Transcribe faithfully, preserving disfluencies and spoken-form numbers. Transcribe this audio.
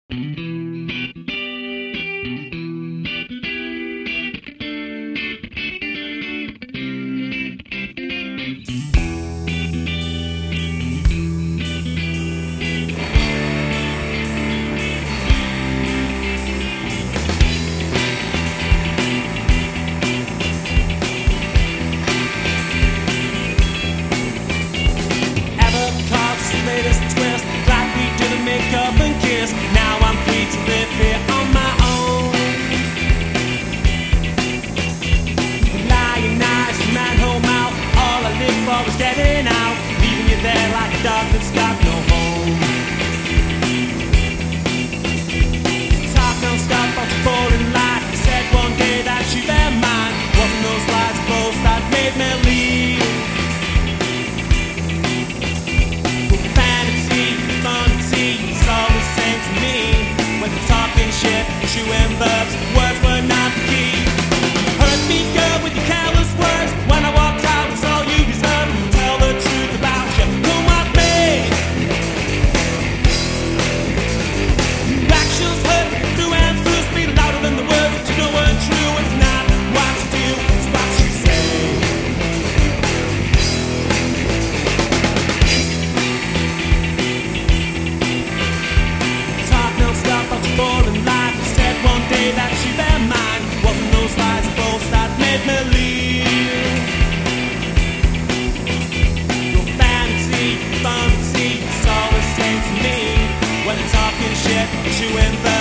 Latest twist, like we didn't make up and kiss. Now I'm free to live here on my own. Lying nice, man home out. All I live for is getting out, leaving you there like a dog that's got no home. Talk non-stop of the boring life. You said one day that you'd be mine. Wasn't those lights close that made me leave? Shit, chewing verbs, words were not the key. Hurt me good with your careless words. When I walked out, it's all you deserve. Tell the truth about you, come at me. Your actions hurt me through and through. Speak louder than the words that you know weren't true. It's not what you do, it's what you say. Talk non-stop about your boring life. One day that you be mine. Wasn't those lies and boasts that made me leave? Your fantasy, fantasy, it's all the same to me. When you're talking shit, chewing the